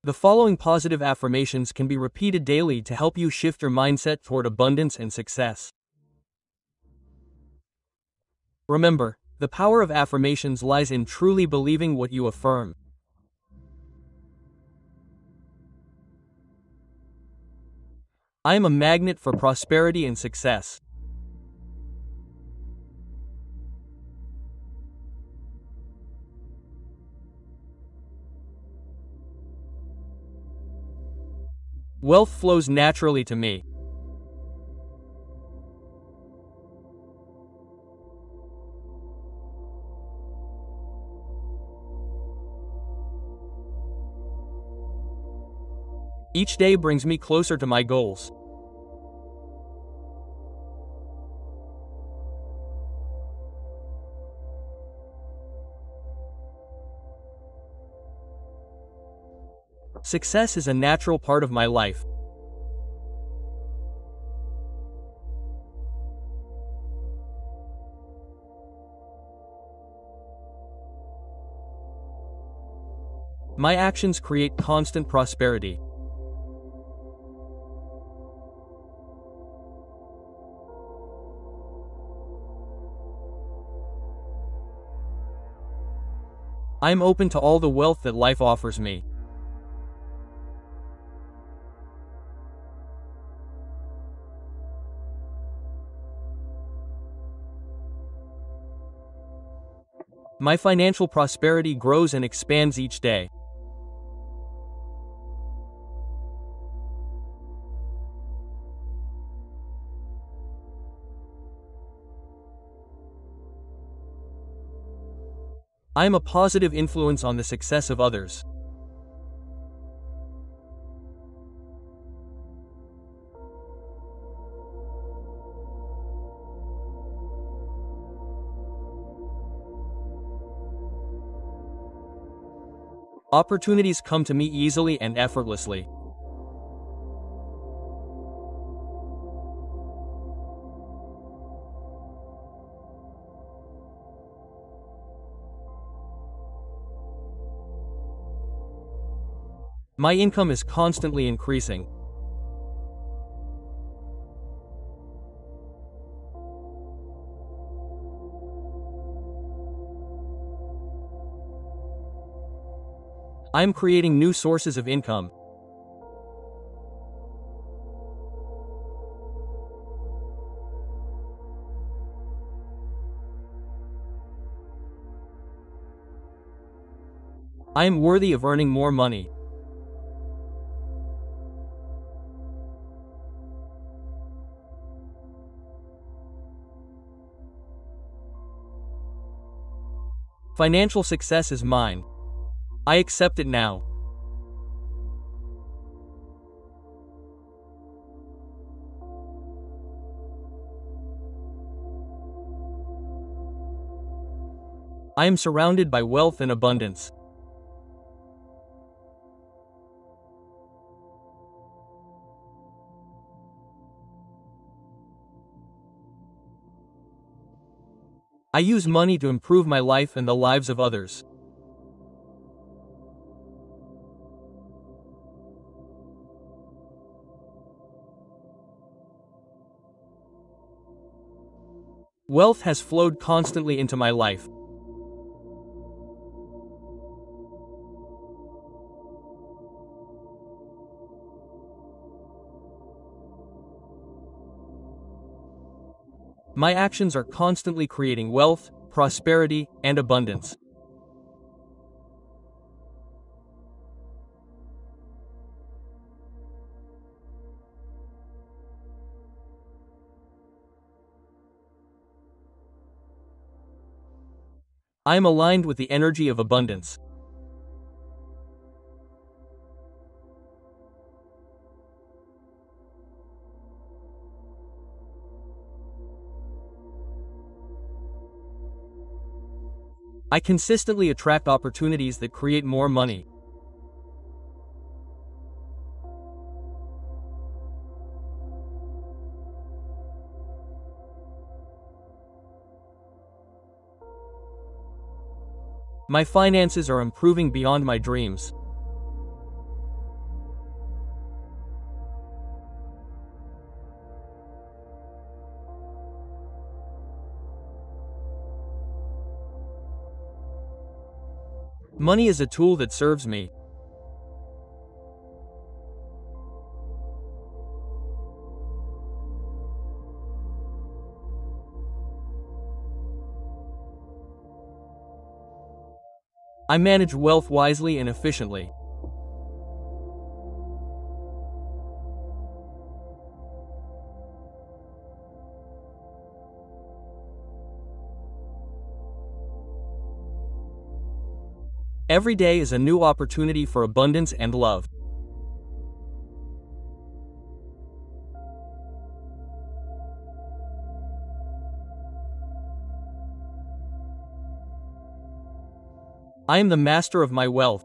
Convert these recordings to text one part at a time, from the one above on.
The following positive affirmations can be repeated daily to help you shift your mindset toward abundance and success. Remember, the power of affirmations lies in truly believing what you affirm. I am a magnet for prosperity and success. Wealth flows naturally to me. Each day brings me closer to my goals. Success is a natural part of my life. My actions create constant prosperity. I am open to all the wealth that life offers me. My financial prosperity grows and expands each day. I am a positive influence on the success of others. Opportunities come to me easily and effortlessly. My income is constantly increasing. I am creating new sources of income. I am worthy of earning more money. Financial success is mine. I accept it now. I am surrounded by wealth and abundance. I use money to improve my life and the lives of others. Wealth has flowed constantly into my life. My actions are constantly creating wealth, prosperity, and abundance. I am aligned with the energy of abundance. I consistently attract opportunities that create more money. My finances are improving beyond my dreams. Money is a tool that serves me. I manage wealth wisely and efficiently. Every day is a new opportunity for abundance and love. I am the master of my wealth.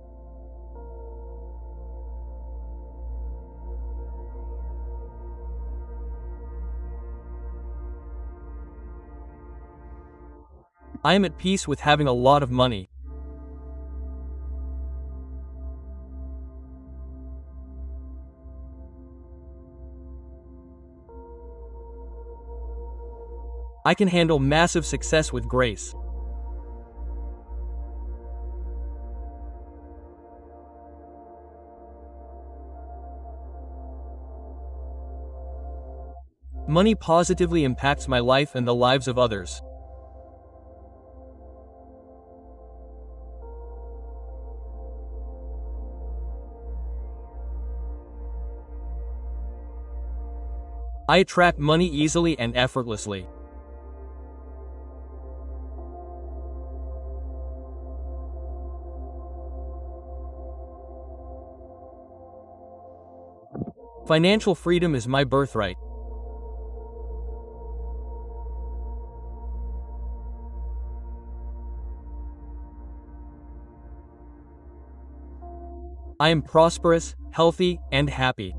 I am at peace with having a lot of money. I can handle massive success with grace. Money positively impacts my life and the lives of others. I attract money easily and effortlessly. Financial freedom is my birthright. I am prosperous, healthy, and happy.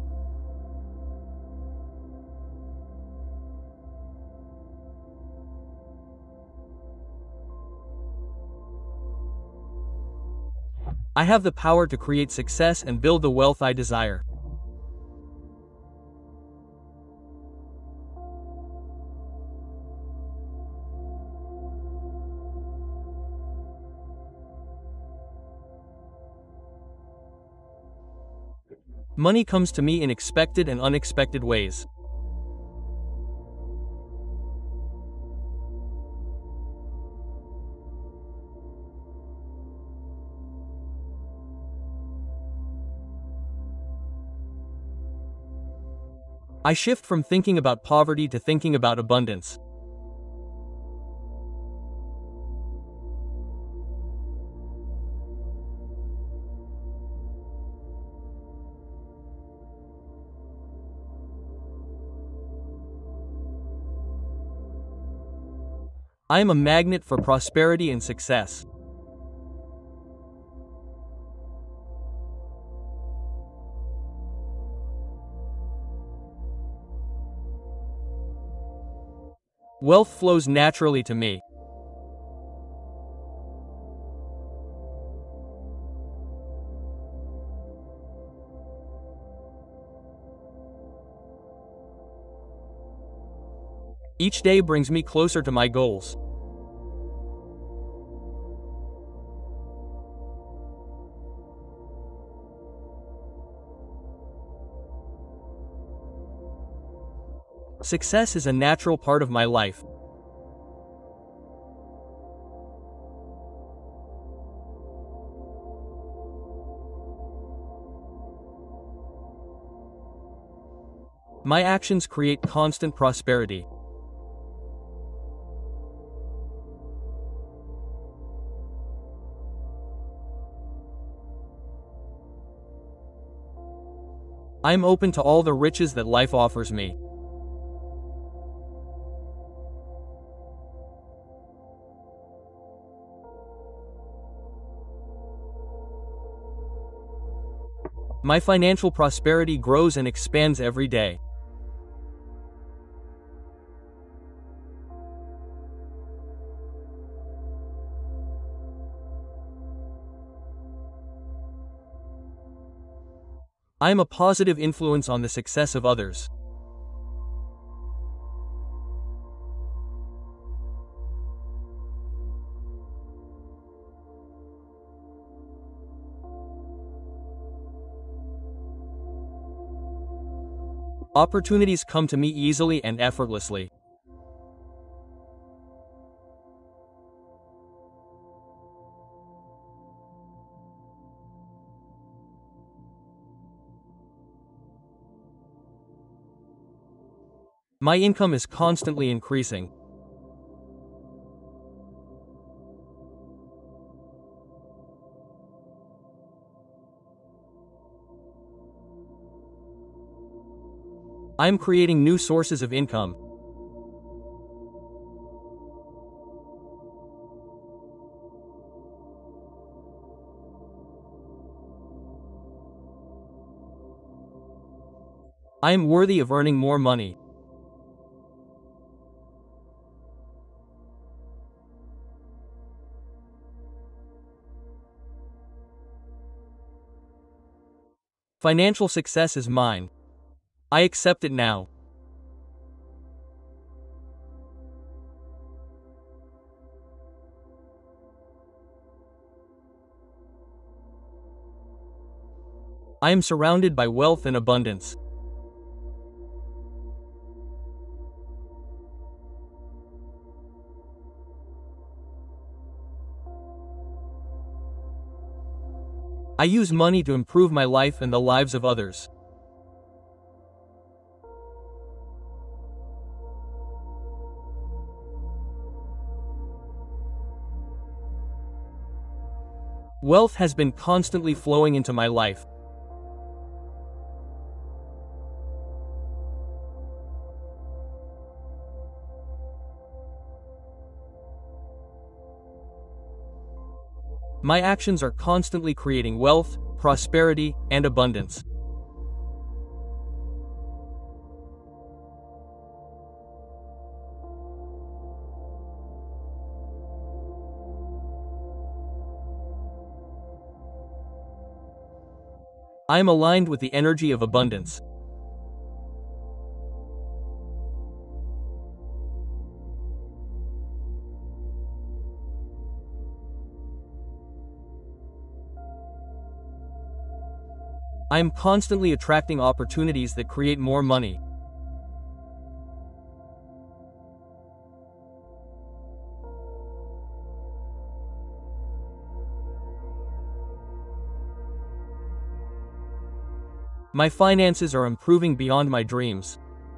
I have the power to create success and build the wealth I desire. Money comes to me in expected and unexpected ways. I shift from thinking about poverty to thinking about abundance. I am a magnet for prosperity and success. Wealth flows naturally to me. Each day brings me closer to my goals. Success is a natural part of my life. My actions create constant prosperity. I am open to all the riches that life offers me. My financial prosperity grows and expands every day. I am a positive influence on the success of others. Opportunities come to me easily and effortlessly. My income is constantly increasing. I am creating new sources of income. I am worthy of earning more money. Financial success is mine. I accept it now. I am surrounded by wealth and abundance. I use money to improve my life and the lives of others. Wealth has been constantly flowing into my life. My actions are constantly creating wealth, prosperity, and abundance. I am aligned with the energy of abundance. I am constantly attracting opportunities that create more money. My finances are improving beyond my dreams.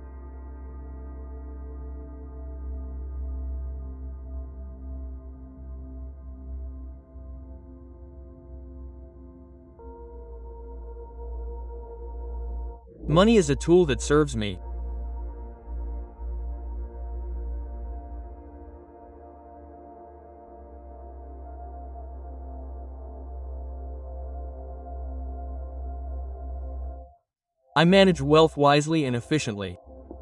Money is a tool that serves me. I manage wealth wisely and efficiently.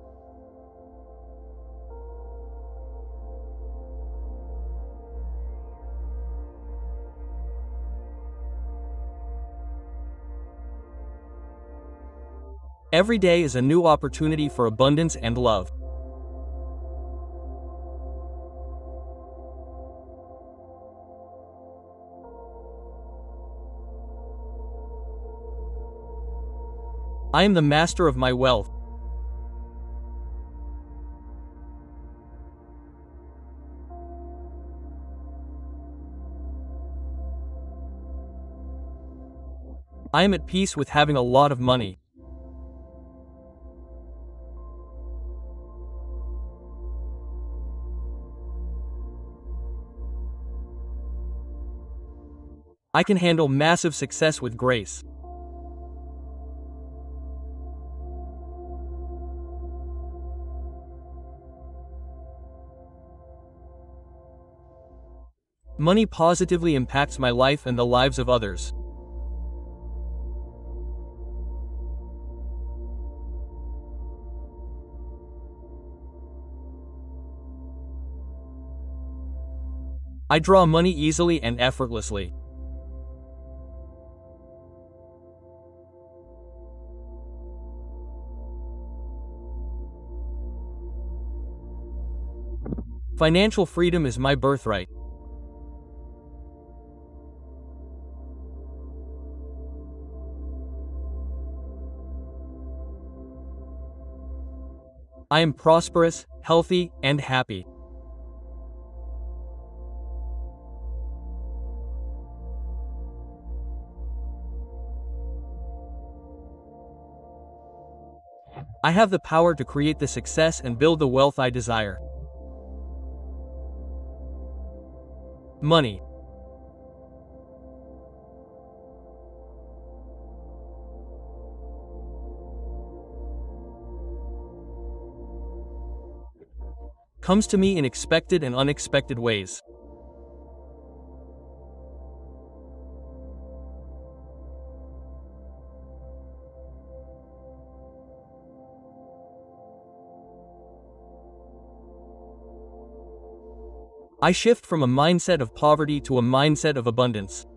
Every day is a new opportunity for abundance and love. I am the master of my wealth. I am at peace with having a lot of money. I can handle massive success with grace. Money positively impacts my life and the lives of others. I draw money easily and effortlessly. Financial freedom is my birthright. I am prosperous, healthy, and happy. I have the power to create the success and build the wealth I desire. Money. Comes to me in expected and unexpected ways. I shift from a mindset of poverty to a mindset of abundance.